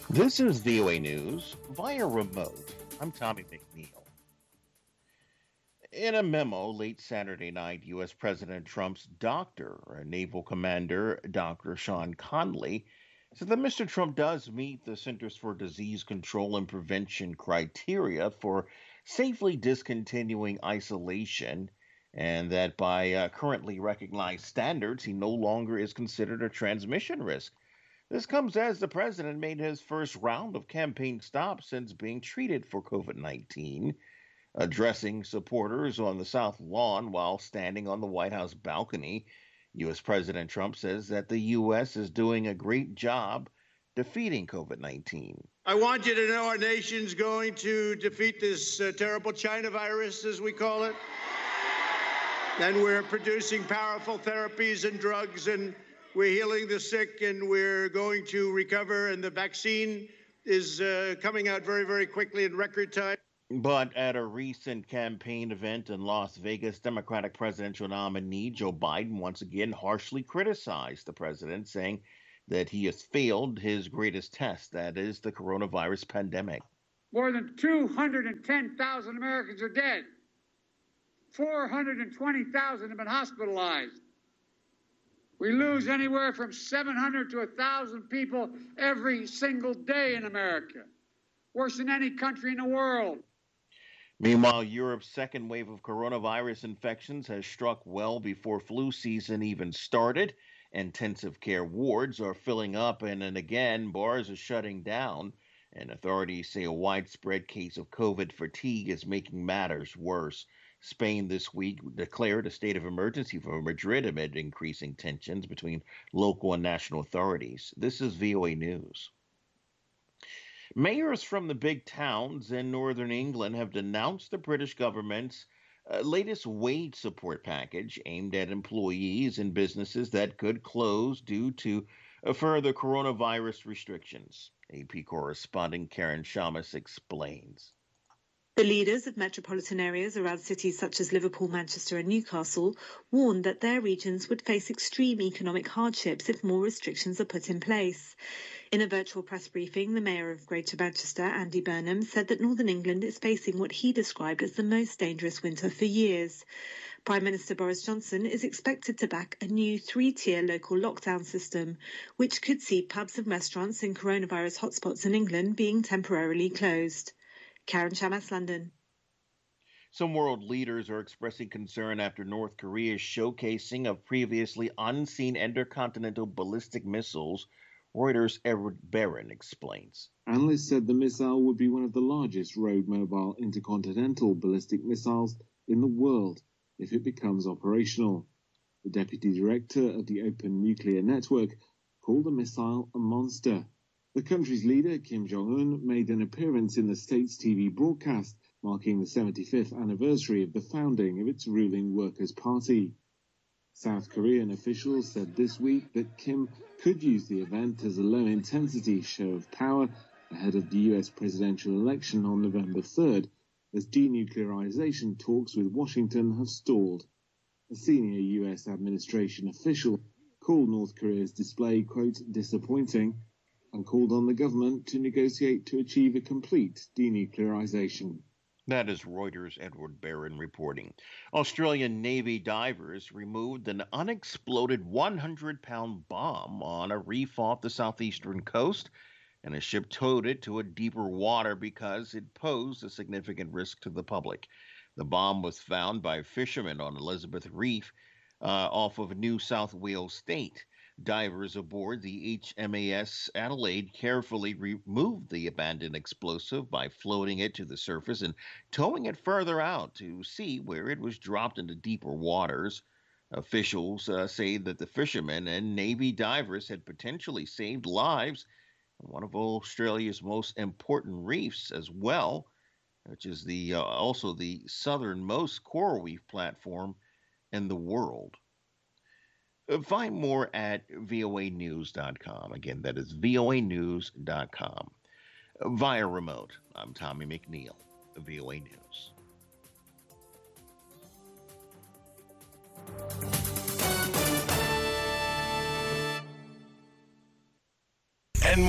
This is VOA News via remote. I'm Tommy McNeil. In a memo late Saturday night, U.S. President Trump's doctor, Naval Commander Dr. Sean Conley, said that Mr. Trump does meet the Centers for Disease Control and Prevention criteria for safely discontinuing isolation, and that by currently recognized standards, he no longer is considered a transmission risk. This comes as the president made his first round of campaign stops since being treated for COVID 19, addressing supporters on the South Lawn while standing on the White House balcony. U.S. President Trump says that the U.S. is doing a great job defeating COVID 19. I want you to know our nation's going to defeat this terrible China virus, as we call it. And we're producing powerful therapies and drugs, and we're healing the sick, and we're going to recover, and the vaccine is coming out very, very quickly in record time. But at a recent campaign event in Las Vegas, Democratic presidential nominee Joe Biden once again harshly criticized the president, saying that he has failed his greatest test, that is, the coronavirus pandemic. More than 210,000 Americans are dead. 420,000 have been hospitalized. We lose anywhere from 700 to 1,000 people every single day in America. Worse than any country in the world. Meanwhile, Europe's second wave of coronavirus infections has struck well before flu season even started. Intensive care wards are filling up, and again, bars are shutting down. And authorities say a widespread case of COVID fatigue is making matters worse. Spain this week declared a state of emergency for Madrid amid increasing tensions between local and national authorities. This is VOA News. Mayors from the big towns in northern England have denounced the British government's latest wage support package aimed at employees and businesses that could close due to further coronavirus restrictions. AP correspondent Karen Shamus explains. The leaders of metropolitan areas around cities such as Liverpool, Manchester and Newcastle warned that their regions would face extreme economic hardships if more restrictions are put in place. In a virtual press briefing, the Mayor of Greater Manchester, Andy Burnham, said that Northern England is facing what he described as the most dangerous winter for years. Prime Minister Boris Johnson is expected to back a new three-tier local lockdown system, which could see pubs and restaurants in coronavirus hotspots in England being temporarily closed. Karen Shamas, London. Some world leaders are expressing concern after North Korea's showcasing of previously unseen intercontinental ballistic missiles. Reuters' Edward Barron explains. Analysts said the missile would be one of the largest road-mobile intercontinental ballistic missiles in the world if it becomes operational. The deputy director of the Open Nuclear Network called the missile a monster. The country's leader, Kim Jong-un, made an appearance in the state's TV broadcast, marking the 75th anniversary of the founding of its ruling Workers' Party. South Korean officials said this week that Kim could use the event as a low-intensity show of power ahead of the U.S. presidential election on November 3rd, as denuclearization talks with Washington have stalled. A senior U.S. administration official called North Korea's display, quote, disappointing, and called on the government to negotiate to achieve a complete denuclearization. That is Reuters' Edward Barron reporting. Australian Navy divers removed an unexploded 100-pound bomb on a reef off the southeastern coast, and a ship towed it to a deeper water because it posed a significant risk to the public. The bomb was found by fishermen on Elizabeth Reef off of New South Wales State. Divers aboard the HMAS Adelaide carefully removed the abandoned explosive by floating it to the surface and towing it further out to see where it was dropped into deeper waters. Officials say that the fishermen and Navy divers had potentially saved lives on one of Australia's most important reefs as well, which is also the southernmost coral reef platform in the world. Find more at voanews.com. Again, that is voanews.com. Via remote, I'm Tommy McNeil, VOA News.